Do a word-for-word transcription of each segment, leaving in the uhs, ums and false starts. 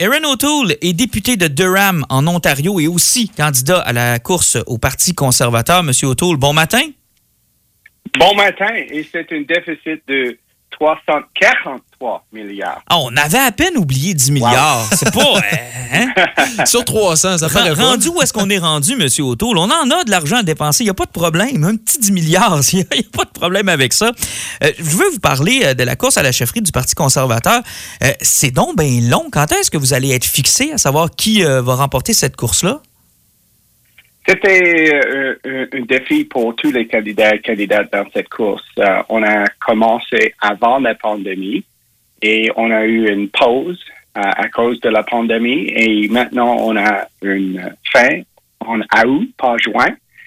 Erin O'Toole est député de Durham en Ontario et aussi candidat à la course au Parti conservateur. Monsieur O'Toole, bon matin. Bon matin, et c'est un déficit de trois cent quarante-trois milliards. Ah, on avait à peine oublié dix milliards. Wow. C'est pas... Hein? Sur trois cents, ça paraît pas. Rendu où est-ce qu'on est rendu, M. O'Toole? On en a de l'argent à dépenser. Il n'y a pas de problème. Un petit dix milliards, il n'y a pas de problème avec ça. Euh, je veux vous parler de la course à la chefferie du Parti conservateur. Euh, c'est donc bien long. Quand est-ce que vous allez être fixé à savoir qui euh, va remporter cette course-là? C'était euh, un, un défi pour tous les candidats et candidates dans cette course. Euh, on a commencé avant la pandémie et on a eu une pause euh, à cause de la pandémie et maintenant on a une fin en août, pas juin.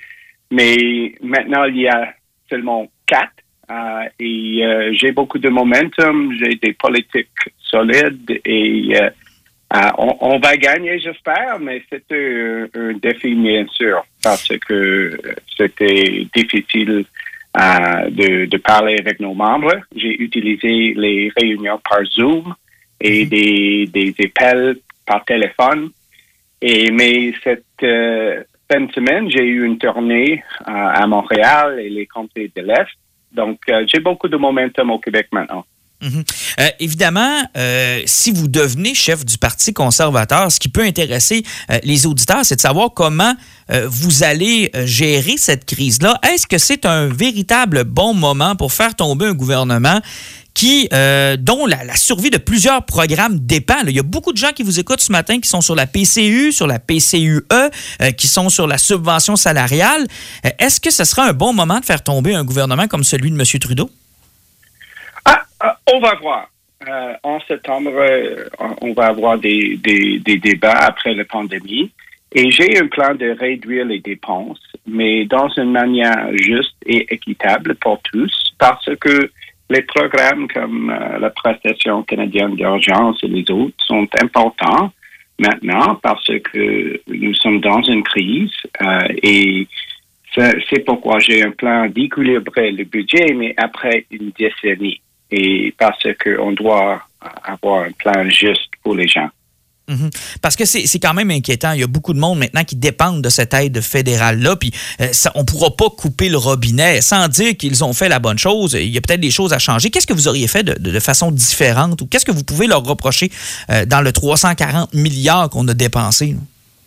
Mais maintenant il y a seulement quatre euh, et euh, j'ai beaucoup de momentum, j'ai des politiques solides et euh, Uh, on, on va gagner, j'espère, mais c'était un, un défi, bien sûr, parce que c'était difficile uh, de, de parler avec nos membres. J'ai utilisé les réunions par Zoom et des, des appels par téléphone. Et, mais cette euh, fin de semaine, j'ai eu une tournée uh, à Montréal et les comtés de l'Est. Donc, uh, j'ai beaucoup de momentum au Québec maintenant. Mm-hmm. Euh, évidemment, euh, si vous devenez chef du Parti conservateur, ce qui peut intéresser euh, les auditeurs, c'est de savoir comment euh, vous allez euh, gérer cette crise-là. Est-ce que c'est un véritable bon moment pour faire tomber un gouvernement qui, euh, dont la, la survie de plusieurs programmes dépend? Là, il y a beaucoup de gens qui vous écoutent ce matin qui sont sur la P C U, sur la P C U E, euh, qui sont sur la subvention salariale. Euh, est-ce que ce sera un bon moment de faire tomber un gouvernement comme celui de M. Trudeau? Ah, ah, on va voir. Euh, en septembre, euh, on va avoir des, des, des débats après la pandémie. Et j'ai un plan de réduire les dépenses, mais dans une manière juste et équitable pour tous, parce que les programmes comme euh, la prestation canadienne d'urgence et les autres sont importants maintenant parce que nous sommes dans une crise euh, et c'est, c'est pourquoi j'ai un plan d'équilibrer le budget, mais après une décennie. Et parce qu'on doit avoir un plan juste pour les gens. Mm-hmm. Parce que c'est, c'est quand même inquiétant. Il y a beaucoup de monde maintenant qui dépendent de cette aide fédérale-là. Puis euh, ça, on ne pourra pas couper le robinet sans dire qu'ils ont fait la bonne chose. Il y a peut-être des choses à changer. Qu'est-ce que vous auriez fait de, de, de façon différente? Ou qu'est-ce que vous pouvez leur reprocher euh, dans le trois cent quarante milliards qu'on a dépensé?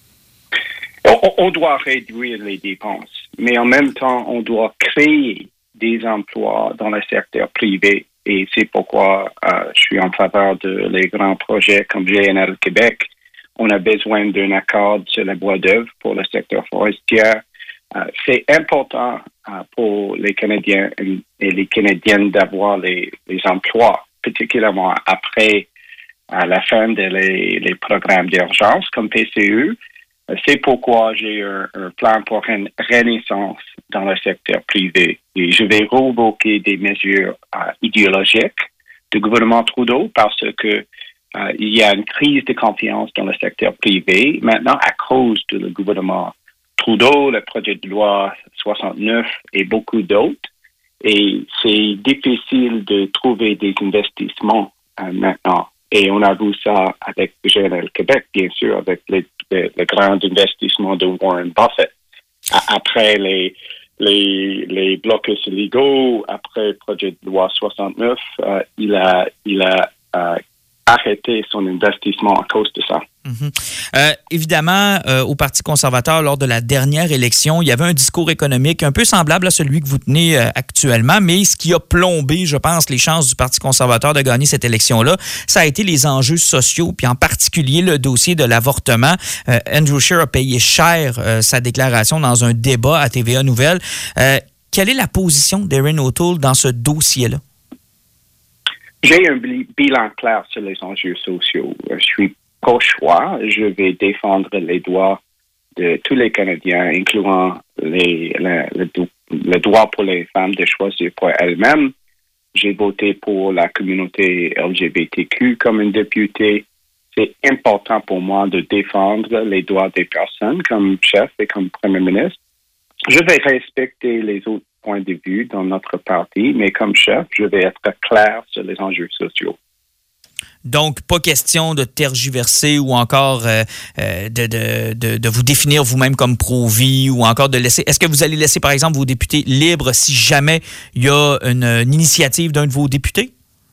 On, on doit réduire les dépenses, mais en même temps, on doit créer des emplois dans le secteur privé. Et c'est pourquoi euh, je suis en faveur de les grands projets comme G N L Québec. On a besoin d'un accord sur la bois d'œuvre pour le secteur forestier. Euh, c'est important euh, pour les Canadiens et les Canadiennes d'avoir les, les emplois, particulièrement après euh, la fin des les, les programmes d'urgence comme P C U. C'est pourquoi j'ai un, un plan pour une renaissance dans le secteur privé. Et je vais révoquer des mesures euh, idéologiques du gouvernement Trudeau parce que euh, il y a une crise de confiance dans le secteur privé. Maintenant, à cause du gouvernement Trudeau, le projet de loi soixante-neuf et beaucoup d'autres. Et c'est difficile de trouver des investissements euh, maintenant. Et on a vu ça avec G N L Québec, bien sûr, avec les, les, les grands investissements de Warren Buffett. Après les, les, les blocus illégaux, après le projet de loi soixante-neuf, euh, il a, il a euh, arrêté son investissement à cause de ça. Mm-hmm. Euh, évidemment, euh, au Parti conservateur, lors de la dernière élection, il y avait un discours économique un peu semblable à celui que vous tenez euh, actuellement, mais ce qui a plombé, je pense, les chances du Parti conservateur de gagner cette élection-là, ça a été les enjeux sociaux, puis en particulier le dossier de l'avortement. Euh, Andrew Scheer a payé cher euh, sa déclaration dans un débat à T V A Nouvelles. Euh, quelle est la position d'Erin O'Toole dans ce dossier-là? J'ai un bilan clair sur les enjeux sociaux. Je suis au choix, je vais défendre les droits de tous les Canadiens, incluant les, le, le, le droit pour les femmes de choisir pour elles-mêmes. J'ai voté pour la communauté L G B T Q comme une députée. C'est important pour moi de défendre les droits des personnes comme chef et comme premier ministre. Je vais respecter les autres points de vue dans notre parti, mais comme chef, je vais être clair sur les enjeux sociaux. Donc, pas question de tergiverser ou encore euh, euh, de, de, de, de vous définir vous-même comme pro-vie ou encore de laisser... Est-ce que vous allez laisser, par exemple, vos députés libres si jamais il y a une, une initiative d'un de vos députés?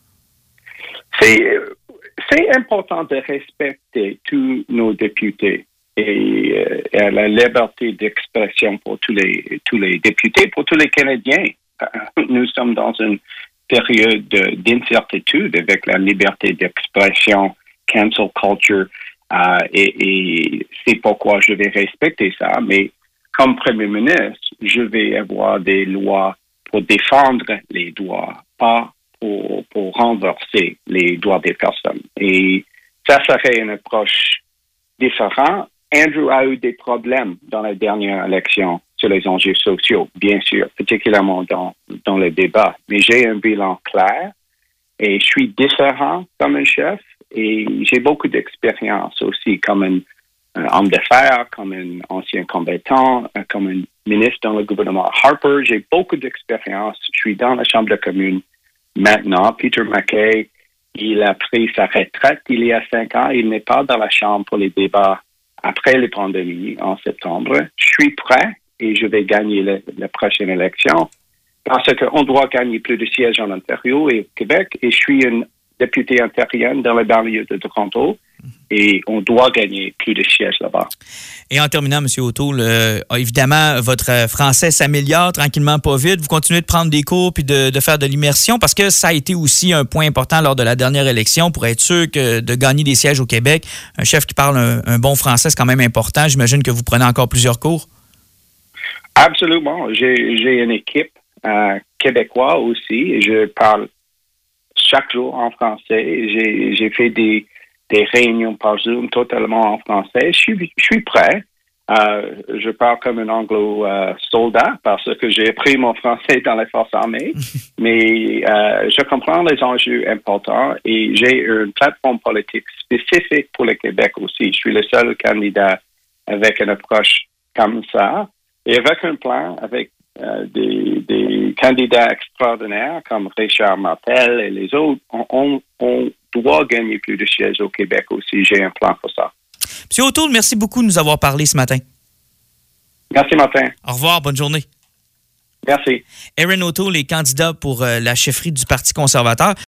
C'est, c'est important de respecter tous nos députés et, euh, et la liberté d'expression pour tous les, tous les députés, pour tous les Canadiens. Nous sommes dans une période d'incertitude avec la liberté d'expression, cancel culture, euh, et, et c'est pourquoi je vais respecter ça. Mais comme Premier ministre, je vais avoir des lois pour défendre les droits, pas pour, pour renverser les droits des personnes. Et ça serait une approche différente. Andrew a eu des problèmes dans la dernière élection sur les enjeux sociaux, bien sûr, particulièrement dans, dans le débat. Mais j'ai un bilan clair et je suis différent comme un chef et j'ai beaucoup d'expérience aussi comme un, un homme d'affaires, comme un ancien combattant, comme un ministre dans le gouvernement Harper. J'ai beaucoup d'expérience. Je suis dans la Chambre de commune maintenant. Peter MacKay, il a pris sa retraite il y a cinq ans. Il n'est pas dans la Chambre pour les débats après la pandémie en septembre. Je suis prêt et je vais gagner le, la prochaine élection parce qu'on doit gagner plus de sièges en Ontario et au Québec. Et je suis une députée ontarienne dans la banlieue de Toronto et on doit gagner plus de sièges là-bas. Et en terminant, M. O'Toole, euh, évidemment, votre français s'améliore tranquillement, pas vite. Vous continuez de prendre des cours puis de, de faire de l'immersion parce que ça a été aussi un point important lors de la dernière élection pour être sûr que de gagner des sièges au Québec. Un chef qui parle un, un bon français, c'est quand même important. J'imagine que vous prenez encore plusieurs cours. Absolument. J'ai, j'ai une équipe euh, québécoise aussi et je parle chaque jour en français. J'ai, j'ai fait des, des réunions par Zoom totalement en français. Je suis, je suis prêt. Euh, je parle comme un anglo-soldat euh, parce que j'ai appris mon français dans les forces armées. Mais euh, je comprends les enjeux importants et j'ai une plateforme politique spécifique pour le Québec aussi. Je suis le seul candidat avec une approche comme ça. Et avec un plan, avec euh, des, des candidats extraordinaires comme Richard Martel et les autres, on, on, on doit gagner plus de sièges au Québec aussi. J'ai un plan pour ça. M. O'Toole, merci beaucoup de nous avoir parlé ce matin. Merci, Martin. Au revoir, bonne journée. Merci. Erin O'Toole est candidat pour euh, la chefferie du Parti conservateur.